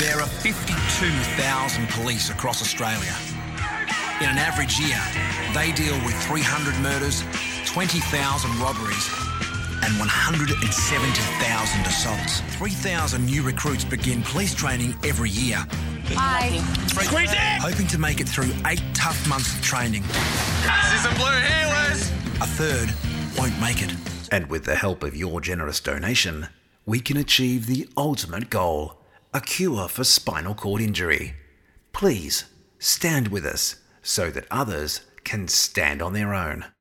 There are 52,000 police across Australia. In an average year, they deal with 300 murders, 20,000 robberies and 170,000 assaults. 3,000 new recruits begin police training every year. Hi. Squeeze it! Hoping to make it through 8 tough months of training. See some blue heelers! A third won't make it. And with the help of your generous donation, we can achieve the ultimate goal, a cure for spinal cord injury. Please stand with us so that others can stand on their own.